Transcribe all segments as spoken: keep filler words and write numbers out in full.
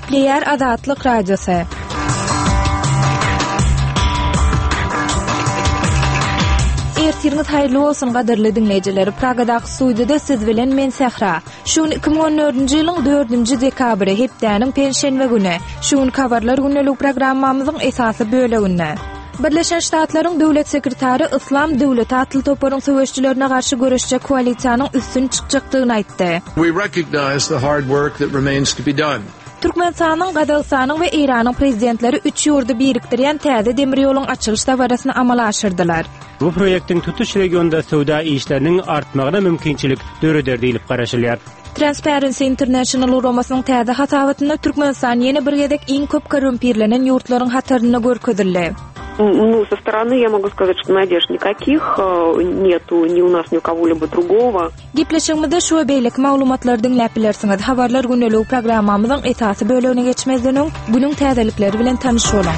Nükleer Azatlyk Radiosu. Ertiriniz hayırlı olsun gaderli dinleyijiler. Pragadaky studiýada siz bilen men Sehra. Şuň iki ming on dördünji ýylyň dördünji dekabry hepdeniň penşenbe güni. Şuň kabarlar günnelik programmamyzyň esasy böleginde. Birleşen Ştatlaryň döwlet sekretary Islam Döwleti atly toparyň söwüşçilerine garşy görüşçe koalisiýanyň üstün çykjakdygyny aýtdy. We recognize the hard work that remains to be done. Türkmenistanyň, Gazagystanyň we Iranyň prezidentleri üç ýurdy birikdirýän täze demir ýoluň açylyş dawrasyny amala aşyrdylar. Bu proýektiň tutuş regionda söwda işleriniň artmagyna mümkinçilik döreder diýilip garaşylýar. Transparency International uramasının täze hasabatynda Türkmenistan ýene bir gedek iň köp korrumpirlenen ýurtlaryň hataryny görkezildi. Ну, со стороны я могу сказать, что надежд никаких нету ни у нас, ни у кого-либо другого. Gepleşigimizde şu beýlik maglumatlar dinläp bilersiňiz. Habarlar günnelik programmamyzyň esasy bölegine geçmezden öň günüň täzelikleri bilen tanyş bolan.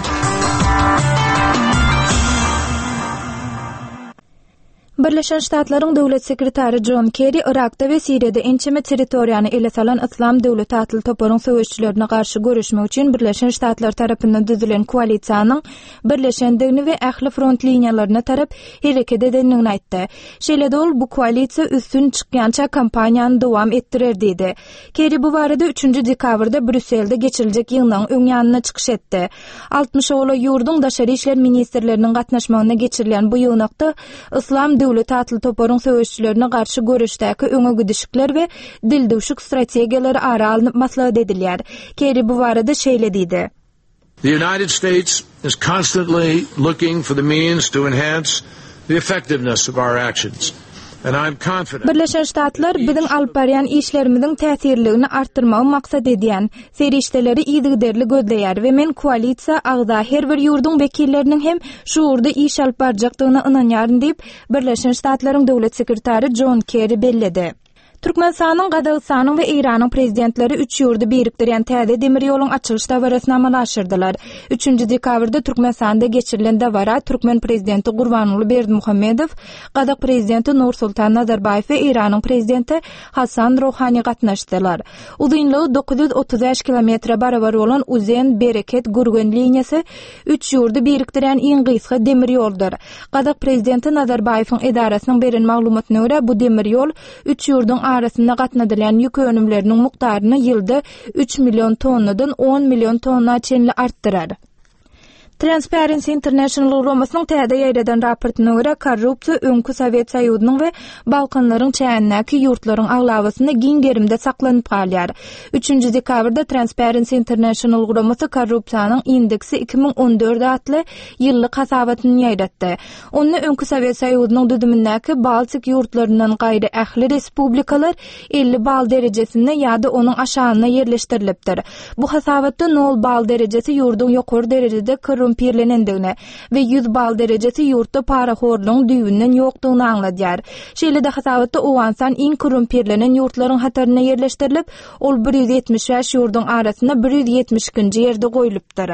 Birleşen Ştatlaryň döwlet sekretary John Kerry Irakda we Siriýada ençeme territoriýany ele salan Islam Döwleti atly toparyň söwüşçilerine garşy görüşmek üçin Birleşen Ştatlar tarapyndan düzülen koalisiýanyň birleşendigini we ähli front liniýalaryna tarap hereket edenligini aýtdy. Şeýle ol bu koalisiýa üstün çykýança kampaniýany dowam etdirer diýdi. Kerry bu barada üçünji dekabrda Brüsselde geçiriljek ýygynyň öňýanyna çykyş etdi. altmış ola ýurdun daşary işler ministrleriniň gatnaşmagyna geçirilen bu ýygnakda Islam Döwleti atly toparyň söwüşçilerine garşy görüşdäki öňe gidişikler we dildewşik strategiýalary ara alınıp maslahat edilýär. Kerry bu barada şeýle diýdi. The United States is constantly looking for the means to enhance the effectiveness of our actions. And I'm confident. Birleşen Ştatlar biziň alyp barýan işlerimiziň täsirligini artdyrmagy maksat edýän serişdeleri ýygyderli gözleýär we men koalisiýa agza her bir ýurduň wekilleriniň hem şu ýurda iş alyp barjakdygyna ynanýaryn diýip Birleşen Ştatlaryň döwlet sekretary John Kerry bellidi. Türkmenistanyň, Gazagystanyň we Iranyň prezidentleri üç ýurdy birikdirýän täze demir ýoluň açylyş dawrasyny amala aşyrdylar. üçünji dekabrda Türkmenistanda geçirilen dawra Türkmen prezidenti Gurbanuly Berdimuhammedow, Gazag prezidenti Nursultan Nazarbayew we Iranyň prezidenti Hasan Rouhani gatnaşdylar. Uzunlygy dokuz yüz otuz beş kilometre barabar bolan Uzen Bereket Gurgen liniýasy üç ýurdy birikdirýän iň gysga demir ýoldur. Gazag prezidenti Nazarbayewiň edarasynyň beren maglumatyna görä bu demir ýol üç ýurdyň arasynda gatnadylan ýük önümleriniň mukdaryny ýylda üç milyon tonnadan on milyon tonna çenli artdyrar. Transparency International uramasının täze ýaýradan raportyna görä korrupsiýa öňkü Sowet Soýuzynyň we Balkanlaryň çäňindäki ýurtlaryň aglawasyna giň gerimde saklanyp galýar. üçünji dekabrda Transparency International uramasy korrupsiýanyň indeksi iki ming on dört atly ýyllyk hasabatyny ýaýratdy. Onu öňkü Sowet Soýuzynyň düdümindäki Baltik ýurtlarynyň gaýry ähli respublikalar elli bal derejesinde ýa-da onuň aşagyna ýerleşdirilipdir. Bu hasabatda nol bal derejesi ýurduň ýokary derejede pirlenendigine ve yüz bal derecesi yurtda paraxorluğun düýünden ýokdugyny aňladýar. Şeýle de hasabatda owansan iň korrumpirlenen ýurtlaryň hataryna ýerleşdirilip, ol bir yüz ýetmiş beş ýurduň arasynda bir yüz ýetmişinji ýerde goýulypdyr.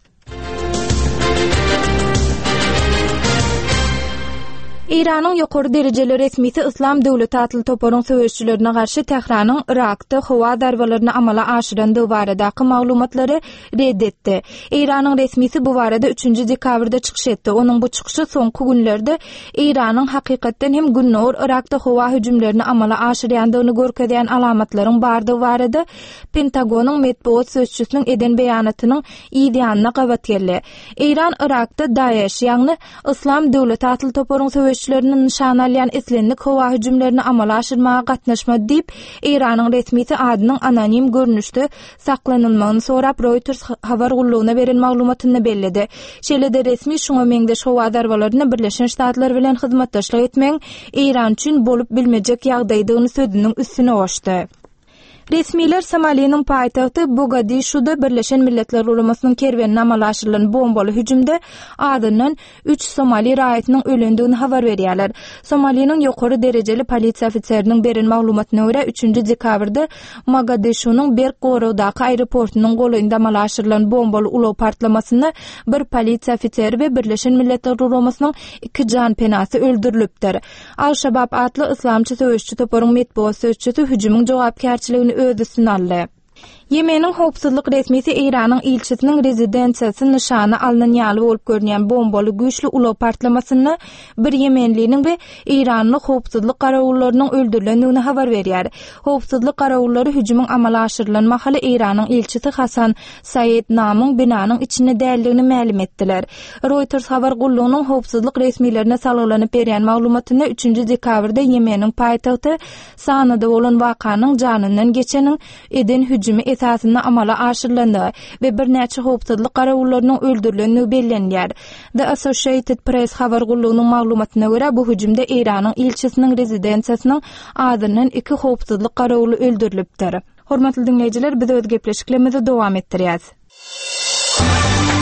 İranyň ýokary derejeli resmisi Islam Döwleti atly toparyň söwüşçilerine garşy Tehranyň Irakda howa darbalaryny amala aşyran döwradaky maglumatlary reddetdi. İranyň resmisi bu barada üçünji dekabrda çykyş etdi. Onuň bu çykyşy soňky günlerde İranyň hakykatdan hem günnor Irakda howa hüjümlerini amala aşyrýandygyny görkezýän alamatlaryň bardygy barada Pentagonyň medeniýet söwüşçüsiniň eden beýanatynyň ýa-da gabat geldi. İran Irakda Daesh ýagny Islam Döwleti atly toparyň söwüşçileriniň nişan alýan eslenlik howa hüjümlerini amala aşyrmaga gatnaşmady diýip Iranyň resmisi adynyň anonim görnüşde saklanylmagyny sorap Reuters habar gullugyna beren maglumatyny bellidi. Şeýle de resmi şoňa meňdeş howa darbalaryny Birleşen Ştatlar bilen hyzmatdaşlyk etmek İran üçin bolup bilmejek ýagdaýdygyny sözüniň üstüne goşdy. Resmiler Somaliýanyň paýtagty Mogadishuda Birleşen Milletler Uramasynın kerwenine amala aşyrylan bombaly hüjümde adyndan üç Somali raýatynyň ölendigini habar berýärler. Somaliýanyň ýokary derejeli polisiýa ofitseriniň beren maglumatyna görä üçünji dekabrda Mogadishunyň Bergorowdaky aeroportunyň goýunda amala aşyrylan bombaly ulaw partlamasyna bir polisiýa ofiseri we Birleşen Milletler Uramasynyn iki jan penasy öldürilipdir. Al-Şabab atly islamçy söwüşçü toparyň medeniýet söwüşçüsü hüjümüň jogapkärçiligini öýdüsini aldy. Yemenin howpsuzlyk resmisi Iranyň ilçisiniň rezidensiyasy nişany alynan ýaly bolup görnýän bombaly güýçli uly partlamasyny bir yemenliniň we Iranyň howpsuzlyk garawullarynyň öldürilendigini habar berýär. Howpsuzlyk garawullary hüjümyň amala aşyrylanmahaly Iranyň ilçisi Hasan Said namyň binanyň içine däldigini ma'lum etdiler. Reuters habar gullugynyň howpsuzlyk resmilerine salgylanyp berýän maglumatyna üçünji dekabrda Yemeniň paýtagty Sanyda bolan wakanyň janyndan geçeniň eden hüjümi esasyna amala aşyrylandy we bir näçe howpsuzlyk garawullarynyň öldürilenligi bellenýär. The Associated Press habar gullugynyň maglumatyna görä bu hüjümde Iranyň ilçisiniň rezidensiýasynyň adyndan iki howpsuzlyk garawuly öldürilipdir. Hormatly dinleýijiler, biz öz gepleşiklerimizi dowam etdirýäs.